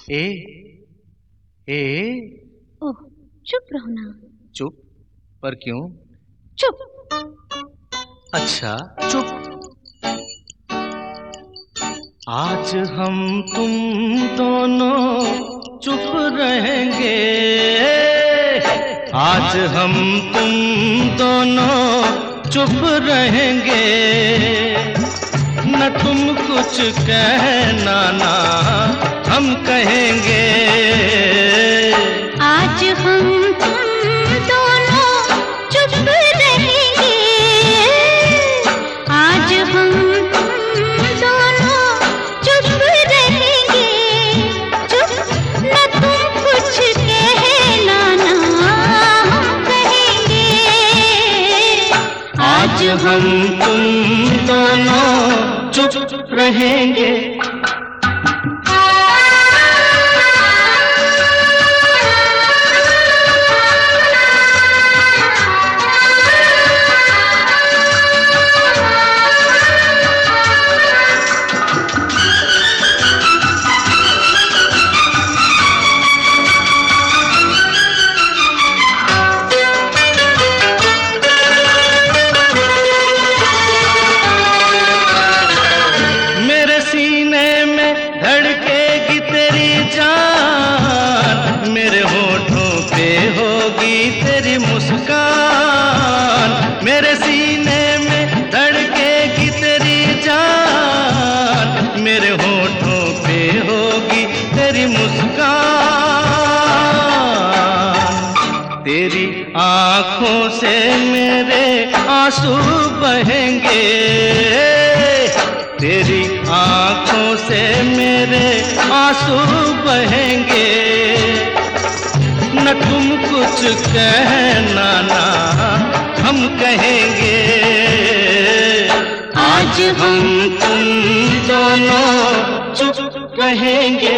ए ए ओह, चुप रहो ना। चुप? पर क्यों? चुप। अच्छा चुप। आज हम तुम दोनों चुप रहेंगे, आज हम तुम दोनों चुप रहेंगे, न तुम कुछ कहना ना हम कहेंगे। आज हम तुम दोनों चुप रहेंगे, आज हम तुम दोनों चुप रहेंगे, चुप, न तुम कुछ कहना ना हम कहेंगे। आज हम तुम दोनों चुप रहेंगे। मेरे होठों पे होगी तेरी मुस्कान, मेरे सीने में धड़केगी तेरी जान, मेरे होठों पे होगी तेरी मुस्कान। तेरी आँखों से मेरे आंसू बहेंगे, तेरी आँखों से मेरे आंसू बहेंगे, न तुम कुछ कहना ना हम कहेंगे। आज हम तुम दोनों चुप रहेंगे।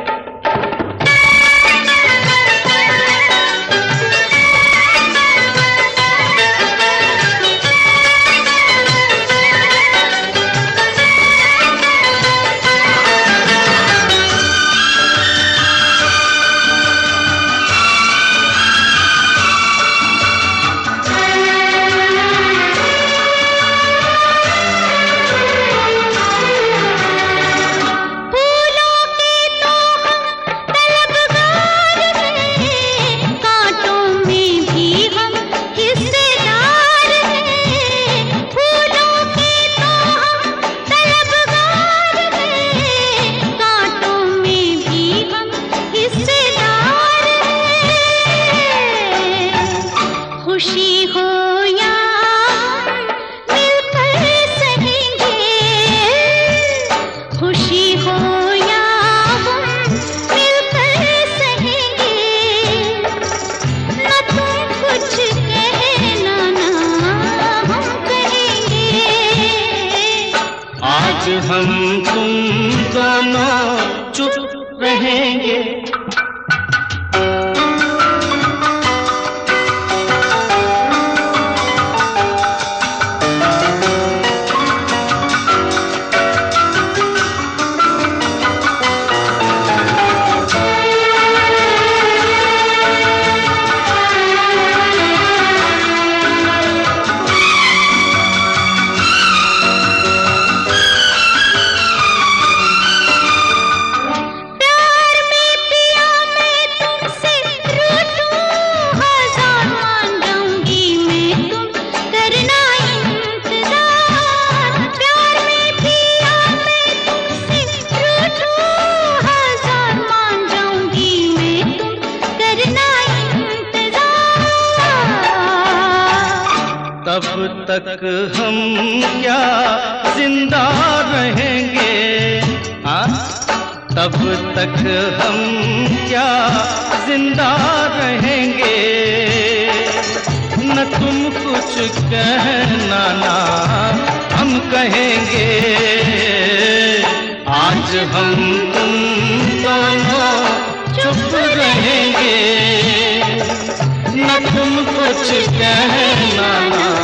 खुशी हो या मिलकर सहेंगे, खुशी हो या मिलकर सहेंगे, न तुम कुछ कहना ना हम कहेंगे। आज हम तुम दोनों चुप रहेंगे। तब तक हम क्या जिंदा रहेंगे, तब तक हम क्या जिंदा रहेंगे, न तुम कुछ कहना ना हम कहेंगे। आज हम तुम दोनों चुप रहेंगे, न तुम कुछ कहना ना